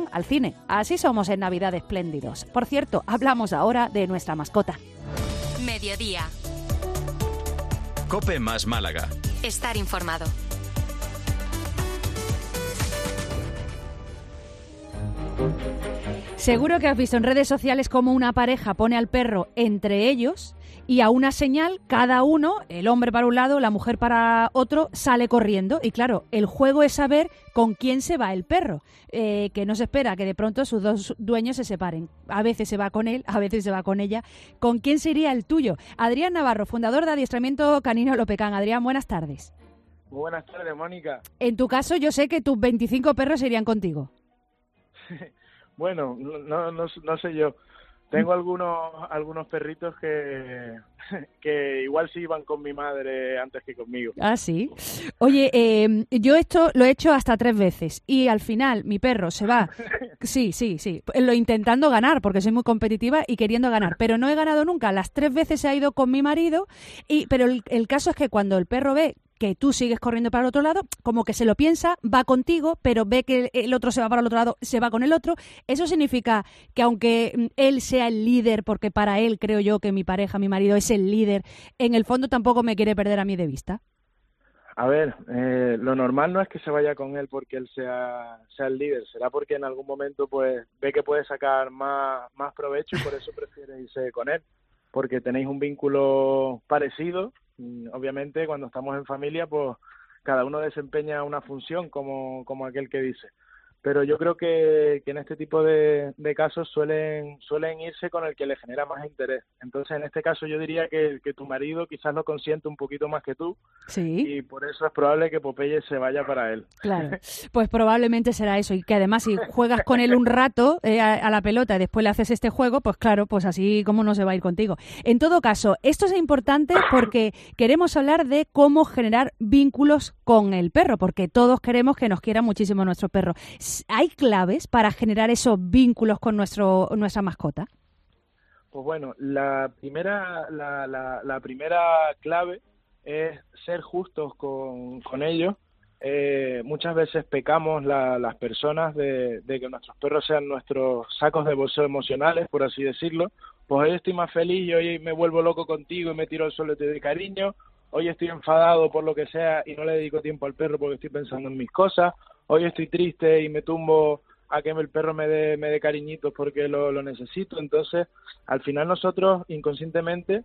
al cine. Así somos en Navidad espléndidos. Por cierto, hablamos ahora de nuestra mascota. Mediodía. COPE más Málaga. Estar informado. Seguro que has visto en redes sociales cómo una pareja pone al perro entre ellos y a una señal, cada uno, el hombre para un lado, la mujer para otro, sale corriendo. Y claro, el juego es saber con quién se va el perro, que no se espera que de pronto sus dos dueños se separen. A veces se va con él, a veces se va con ella. ¿Con quién sería el tuyo? Adrián Navarro, fundador de Adiestramiento Canino Lopecán. Adrián, buenas tardes. Muy buenas tardes, Mónica. En tu caso, yo sé que tus 25 perros irían contigo. Bueno, no sé yo. Tengo algunos perritos que igual sí iban con mi madre antes que conmigo. Ah, sí. Oye, yo esto lo he hecho hasta 3 veces y al final mi perro se va. Sí. Lo intentando ganar porque soy muy competitiva y queriendo ganar, pero no he ganado nunca. Las 3 veces se ha ido con mi marido, pero el caso es que cuando el perro ve que tú sigues corriendo para el otro lado, como que se lo piensa, va contigo, pero ve que el otro se va para el otro lado, se va con el otro. Eso significa que aunque él sea el líder, porque para él creo yo que mi pareja, mi marido es el líder, en el fondo tampoco me quiere perder a mí de vista. A ver, lo normal no es que se vaya con él porque él sea el líder, será porque en algún momento pues ve que puede sacar más provecho y por eso prefiere irse con él, porque tenéis un vínculo parecido. Obviamente cuando estamos en familia pues cada uno desempeña una función como aquel que dice, pero yo creo que en este tipo de casos suelen irse con el que le genera más interés. Entonces en este caso yo diría que tu marido quizás lo consiente un poquito más que tú. Sí. Y por eso es probable que Popeye se vaya para él. Claro, pues probablemente será eso, y que además si juegas con él un rato a la pelota y después le haces este juego, pues claro, pues así como no se va a ir contigo. En todo caso, esto es importante porque queremos hablar de cómo generar vínculos con el perro, porque todos queremos que nos quiera muchísimo nuestro perro. ¿Hay claves para generar esos vínculos con nuestra mascota? Pues bueno, la primera clave es ser justos con ellos. Muchas veces pecamos las personas de que nuestros perros sean nuestros sacos de boxeo emocionales, por así decirlo. Pues hoy estoy más feliz y hoy me vuelvo loco contigo y me tiro al suelo y te doy cariño. Hoy estoy enfadado por lo que sea y no le dedico tiempo al perro porque estoy pensando en mis cosas. Hoy estoy triste y me tumbo a que el perro me dé cariñitos porque lo necesito. Entonces, al final nosotros inconscientemente,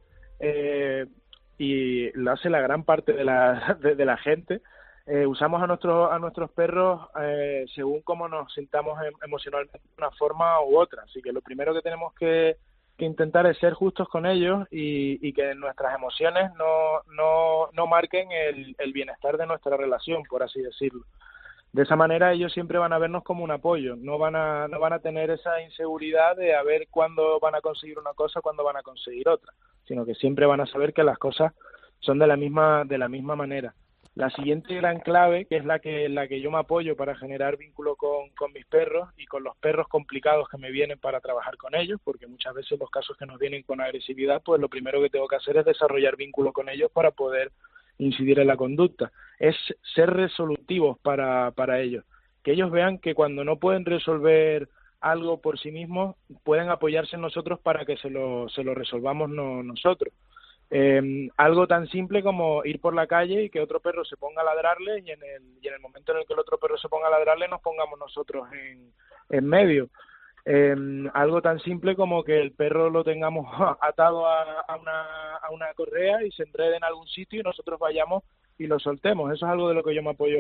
y lo hace la gran parte de la gente, usamos a nuestros perros según cómo nos sintamos emocionalmente de una forma u otra. Así que lo primero que tenemos que intentar es ser justos con ellos y que nuestras emociones no marquen el bienestar de nuestra relación, por así decirlo. De esa manera ellos siempre van a vernos como un apoyo, no van a tener esa inseguridad de a ver cuándo van a conseguir una cosa, cuándo van a conseguir otra, sino que siempre van a saber que las cosas son de la misma manera. La siguiente gran clave, que es la que yo me apoyo para generar vínculo con mis perros y con los perros complicados que me vienen para trabajar con ellos, porque muchas veces los casos que nos vienen con agresividad, pues lo primero que tengo que hacer es desarrollar vínculo con ellos para poder incidir en la conducta, es ser resolutivos para ellos, que ellos vean que cuando no pueden resolver algo por sí mismos, pueden apoyarse en nosotros para que se lo resolvamos nosotros. Algo tan simple como ir por la calle y que otro perro se ponga a ladrarle y en el momento en el que el otro perro se ponga a ladrarle nos pongamos nosotros en medio. Algo tan simple como que el perro lo tengamos atado a una correa y se enrede en algún sitio y nosotros vayamos y lo soltemos. Eso es algo de lo que yo me apoyo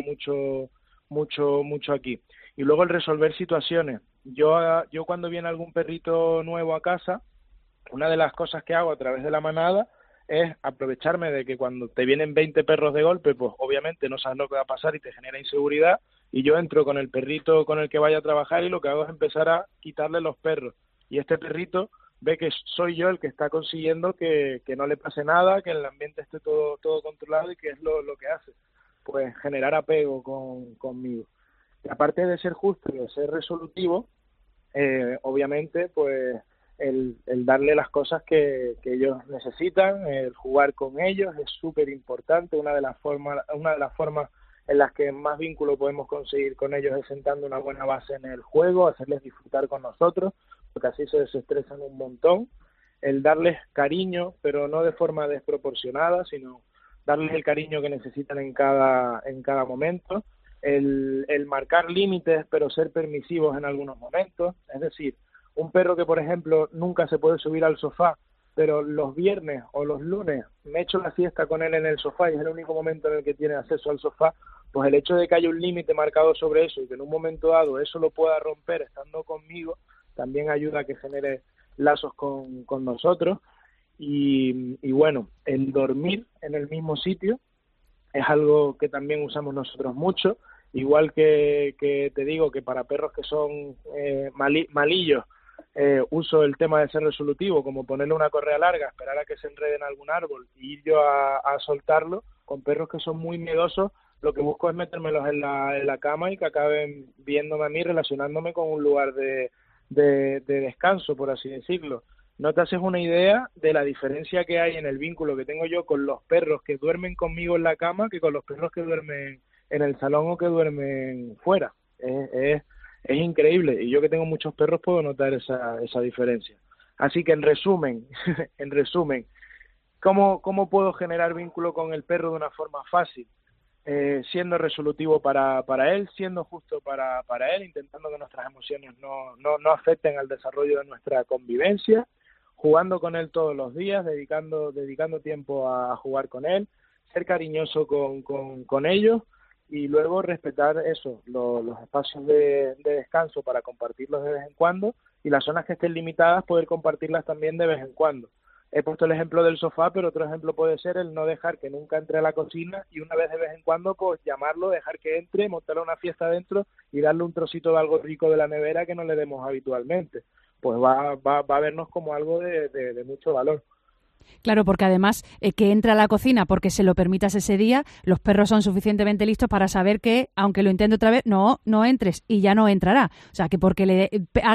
mucho aquí. Y luego el resolver situaciones. Yo cuando viene algún perrito nuevo a casa, una de las cosas que hago a través de la manada es aprovecharme de que cuando te vienen 20 perros de golpe, pues obviamente no sabes lo que va a pasar y te genera inseguridad, y yo entro con el perrito con el que vaya a trabajar y lo que hago es empezar a quitarle los perros, y este perrito ve que soy yo el que está consiguiendo que no le pase nada, que el ambiente esté todo controlado, y que es lo que hace, pues generar apego conmigo. Y aparte de ser justo y de ser resolutivo, obviamente pues el darle las cosas que ellos necesitan, el jugar con ellos es súper importante. Una de las formas en las que más vínculo podemos conseguir con ellos es sentando una buena base en el juego, hacerles disfrutar con nosotros, porque así se desestresan un montón, el darles cariño, pero no de forma desproporcionada, sino darles el cariño que necesitan en cada momento, el marcar límites, pero ser permisivos en algunos momentos, es decir, un perro que, por ejemplo, nunca se puede subir al sofá, pero los viernes o los lunes me echo la siesta con él en el sofá y es el único momento en el que tiene acceso al sofá, pues el hecho de que haya un límite marcado sobre eso y que en un momento dado eso lo pueda romper estando conmigo, también ayuda a que genere lazos con nosotros. Y bueno, el dormir en el mismo sitio es algo que también usamos nosotros mucho, igual que te digo que para perros que son malillos, uso el tema de ser resolutivo, como ponerle una correa larga, esperar a que se enrede en algún árbol y ir yo a soltarlo. Con perros que son muy miedosos, lo que busco es metérmelos en la cama y que acaben viéndome a mí, relacionándome con un lugar de descanso, por así decirlo. No te haces una idea de la diferencia que hay en el vínculo que tengo yo con los perros que duermen conmigo en la cama que con los perros que duermen en el salón o que duermen fuera. Es increíble, y yo que tengo muchos perros puedo notar esa diferencia. Así que en resumen, ¿cómo puedo generar vínculo con el perro de una forma fácil? Siendo resolutivo para él, siendo justo para él, intentando que nuestras emociones no afecten al desarrollo de nuestra convivencia, jugando con él todos los días, dedicando tiempo a jugar con él, ser cariñoso con ellos, y luego respetar eso, los espacios de descanso para compartirlos de vez en cuando, y las zonas que estén limitadas poder compartirlas también de vez en cuando. He puesto el ejemplo del sofá, pero otro ejemplo puede ser el no dejar que nunca entre a la cocina y una vez de vez en cuando pues llamarlo, dejar que entre, montarle una fiesta dentro y darle un trocito de algo rico de la nevera que no le demos habitualmente. Pues va a vernos como algo de mucho valor. Claro, porque además que entra a la cocina porque se lo permitas ese día, los perros son suficientemente listos para saber que, aunque lo intente otra vez, no entres y ya no entrará. O sea, que porque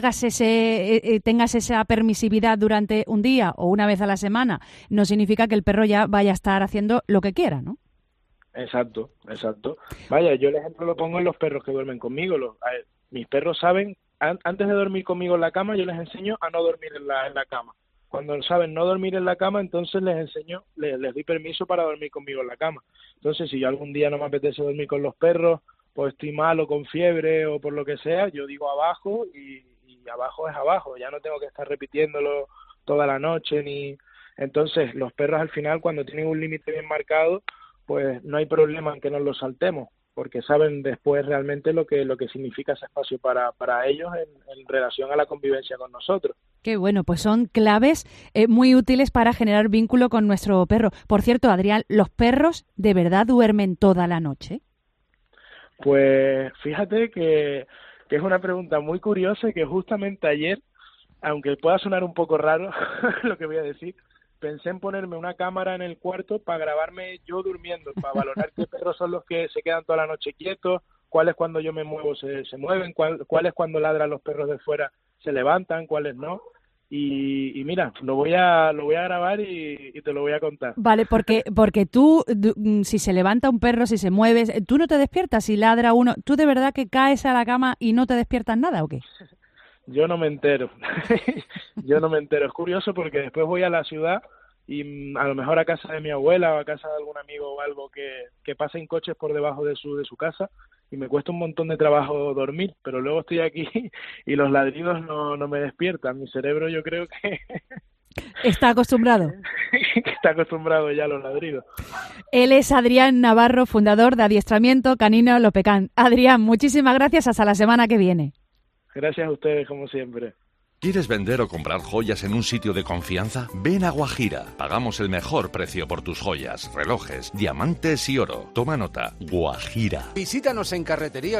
tengas esa permisividad durante un día o una vez a la semana, no significa que el perro ya vaya a estar haciendo lo que quiera, ¿no? Exacto. Vaya, yo el ejemplo lo pongo en los perros que duermen conmigo. Mis perros saben, antes de dormir conmigo en la cama, yo les enseño a no dormir en la cama. Cuando saben no dormir en la cama, entonces les enseño, les doy permiso para dormir conmigo en la cama. Entonces, si yo algún día no me apetece dormir con los perros, pues estoy mal o con fiebre o por lo que sea, yo digo abajo y abajo es abajo. Ya no tengo que estar repitiéndolo toda la noche ni... Entonces, los perros al final, cuando tienen un límite bien marcado, pues no hay problema en que nos lo saltemos, porque saben después realmente lo que significa ese espacio para ellos en relación a la convivencia con nosotros. Qué bueno, pues son claves muy útiles para generar vínculo con nuestro perro. Por cierto, Adrián, ¿los perros de verdad duermen toda la noche? Pues fíjate que es una pregunta muy curiosa y que justamente ayer, aunque pueda sonar un poco raro lo que voy a decir, pensé en ponerme una cámara en el cuarto para grabarme yo durmiendo, para valorar qué perros son los que se quedan toda la noche quietos, cuáles cuando yo me muevo se mueven, cuáles cuando ladran los perros de fuera se levantan, cuáles no. Y mira, lo voy a grabar y te lo voy a contar. Vale, porque tú, si se levanta un perro, si se mueve, tú no te despiertas, si ladra uno, ¿tú de verdad que caes a la cama y no te despiertas nada o qué? Yo no me entero. Es curioso porque después voy a la ciudad y a lo mejor a casa de mi abuela o a casa de algún amigo o algo que pasen coches por debajo de su casa y me cuesta un montón de trabajo dormir, pero luego estoy aquí y los ladridos no me despiertan. Mi cerebro yo creo que... ¿Está acostumbrado? Está acostumbrado ya a los ladridos. Él es Adrián Navarro, fundador de Adiestramiento Canino Lopecán. Adrián, muchísimas gracias. Hasta la semana que viene. Gracias a ustedes, como siempre. ¿Quieres vender o comprar joyas en un sitio de confianza? Ven a Guajira. Pagamos el mejor precio por tus joyas, relojes, diamantes y oro. Toma nota. Guajira. Visítanos en Carretería